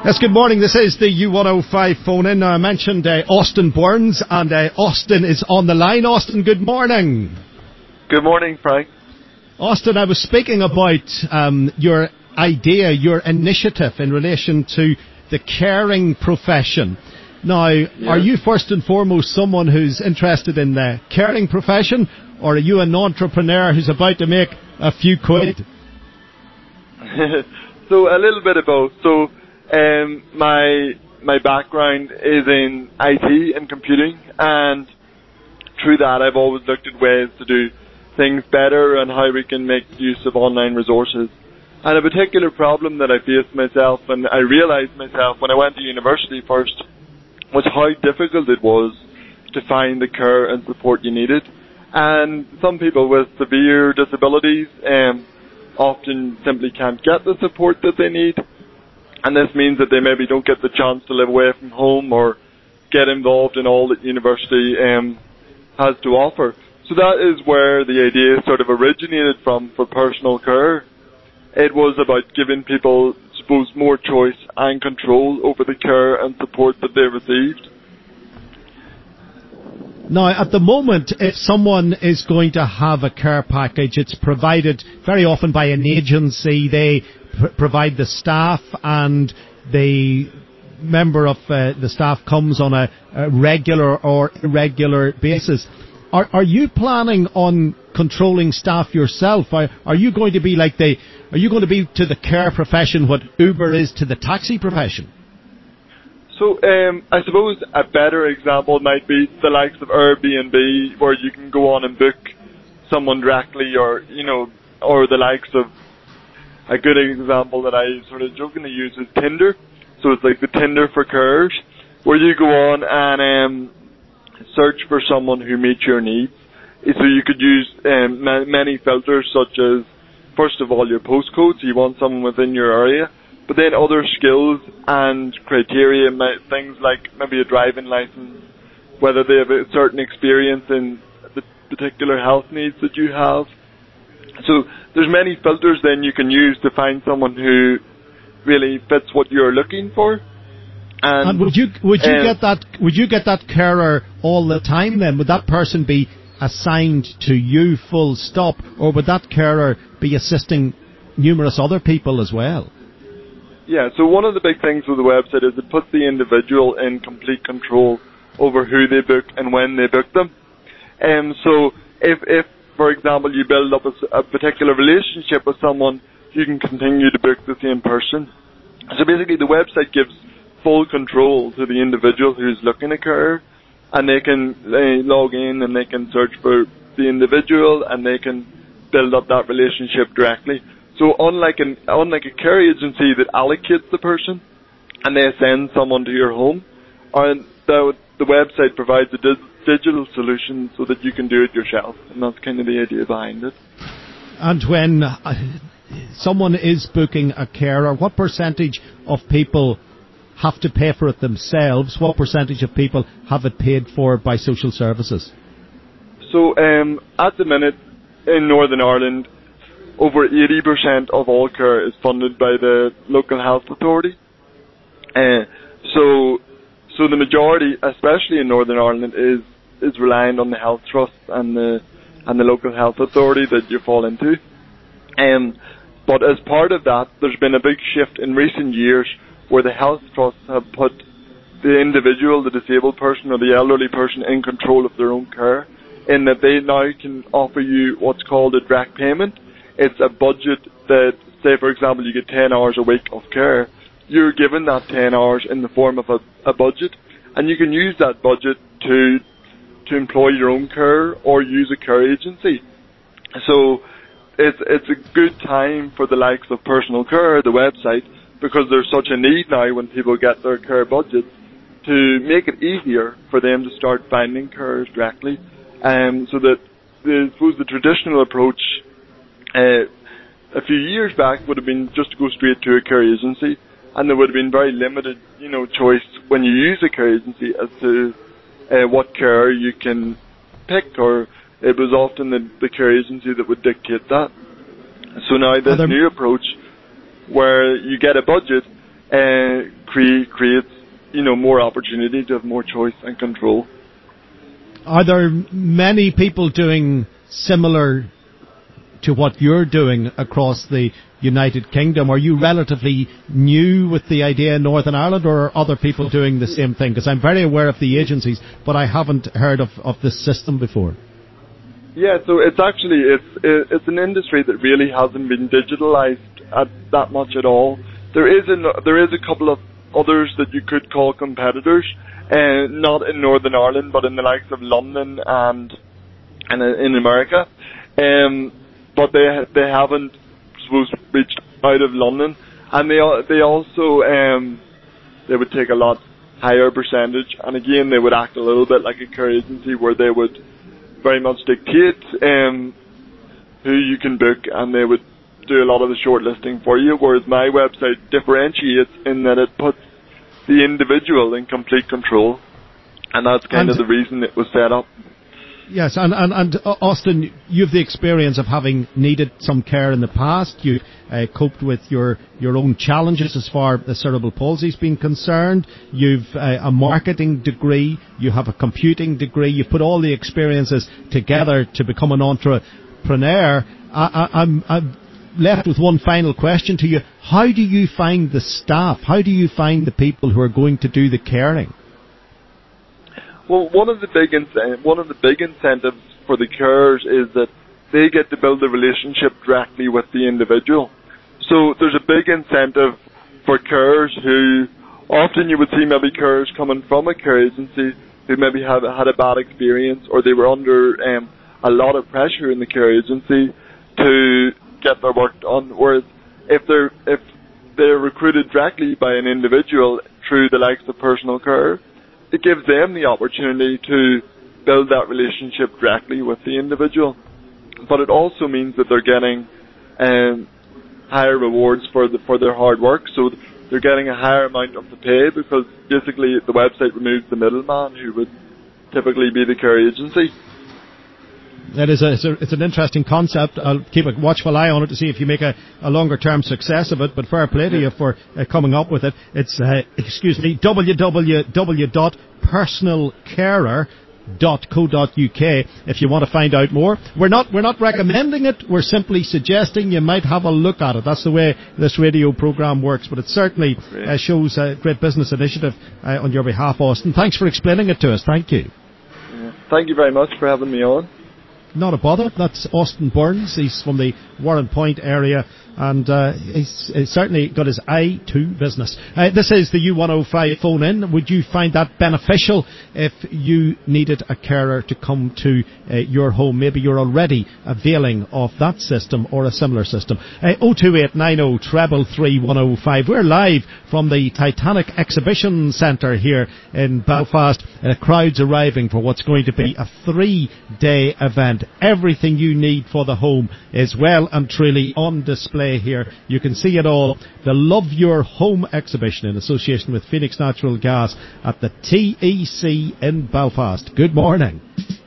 Yes, good morning. This is the U105 phone-in. Now, I mentioned Austin Burns, and Austin is on the line. Austin, good morning. Good morning, Frank. Austin, I was speaking about your idea, your initiative in relation to the caring profession. Now, Are you first and foremost someone who's interested in the caring profession, or are you an entrepreneur who's about to make a few quid? So, a little bit of both. So, my background is in IT and computing, and through that I've always looked at ways to do things better and how we can make use of online resources. And a particular problem that I faced myself, and I realised myself when I went to university first, was how difficult it was to find the care and support you needed. And some people with severe disabilities often simply can't get the support that they need. And this means that they maybe don't get the chance to live away from home or get involved in all that university has to offer. So that is where the idea sort of originated from for personal care. It was about giving people, I suppose, more choice and control over the care and support that they received. Now, at the moment, if someone is going to have a care package, it's provided very often by an agency. They provide the staff, and the member of the staff comes on a regular or irregular basis. Are you planning on controlling staff yourself? Are you going to be are you going to be to the care profession what Uber is to the taxi profession? So, I suppose a better example might be the likes of Airbnb, where you can go on and book someone directly, or the likes of, a good example that I sort of jokingly use is Tinder. So it's like the Tinder for carers, where you go on and search for someone who meets your needs. So you could use many filters, such as, first of all, your postcode, so you want someone within your area, but then other skills and criteria, things like maybe a driving license, whether they have a certain experience in the particular health needs that you have. So there's many filters then you can use to find someone who really fits what you're looking for. And would you get that carer all the time then? Would that person be assigned to you full stop, or would that carer be assisting numerous other people as well? Yeah, so one of the big things with the website is it puts the individual in complete control over who they book and when they book them. So if for example, you build up a particular relationship with someone, you can continue to book the same person. So basically the website gives full control to the individual who's looking at care, and they can log in and they can search for the individual, and they can build up that relationship directly. So unlike a care agency that allocates the person and they send someone to your home, the website provides a digital solution so that you can do it yourself, and that's kind of the idea behind it. And when someone is booking a carer, what percentage of people have to pay for it themselves? What percentage of people have it paid for by social services? So at the minute in Northern Ireland, over 80% of all care is funded by the local health authority. So the majority, especially in Northern Ireland, is reliant on the health trust and the local health authority that you fall into. But as part of that, there's been a big shift in recent years where the health trusts have put the individual, the disabled person or the elderly person in control of their own care, in that they now can offer you what's called a direct payment. It's a budget that, say for example, you get 10 hours a week of care. You're given that 10 hours in the form of a budget, and you can use that budget to employ your own care or use a care agency. So it's a good time for the likes of Personal Care, the website, because there's such a need now when people get their care budgets, to make it easier for them to start finding carers directly. So that I suppose the traditional approach a few years back would have been just to go straight to a care agency, and there would have been very limited, choice when you use a care agency as to what care you can pick, or it was often the care agency that would dictate that. So now this new approach, where you get a budget, creates, more opportunity to have more choice and control. Are there many people doing similar to what you're doing across the United Kingdom? Are you relatively new with the idea in Northern Ireland, or are other people doing the same thing? Because I'm very aware of the agencies, but I haven't heard of this system before. Yeah, so it's actually, it's an industry that really hasn't been digitalized that much at all. There is a couple of others that you could call competitors, not in Northern Ireland, but in the likes of London and in America. But they haven't, I suppose, reached out of London, and they also they would take a lot higher percentage, and again they would act a little bit like a care agency, where they would very much dictate who you can book, and they would do a lot of the shortlisting for you. Whereas my website differentiates in that it puts the individual in complete control, and that's kind of the reason it was set up. Yes, and Austin, you have the experience of having needed some care in the past. You coped with your own challenges as far as cerebral palsy's been concerned. You've a marketing degree. You have a computing degree. You've put all the experiences together to become an entrepreneur. I'm left with one final question to you. How do you find the staff? How do you find the people who are going to do the caring? Well, one of the big incentives for the carers is that they get to build a relationship directly with the individual. So there's a big incentive for carers who, often you would see maybe carers coming from a care agency who maybe had a bad experience, or they were under a lot of pressure in the care agency to get their work done. Whereas if they're recruited directly by an individual through the likes of personal care, it gives them the opportunity to build that relationship directly with the individual. But it also means that they're getting higher rewards for their hard work. So they're getting a higher amount of the pay, because basically the website removes the middleman who would typically be the care agency. It's an interesting concept. I'll keep a watchful eye on it to see if you make a longer term success of it, but fair play to you for coming up with it. It's www.personalcarer.co.uk if you want to find out more. We're not recommending it, we're simply suggesting you might have a look at it. That's the way this radio programme works, but it certainly shows a great business initiative on your behalf, Austin. Thanks for explaining it to us. Thank you. Yeah. Thank you very much for having me on. Not a bother. That's Austin Burns. He's from the Warren Point area, and he's certainly got his eye to business. This is the U105 phone in. Would you find that beneficial if you needed a carer to come to your home? Maybe you're already availing of that system or a similar system. 02890 333 105. We're live from the Titanic Exhibition Centre here in Belfast. Crowds arriving for what's going to be a 3-day event. Everything you need for the home is well and truly on display here. You can see it all. The Love Your Home exhibition in association with Phoenix Natural Gas at the TEC in Belfast. Good morning.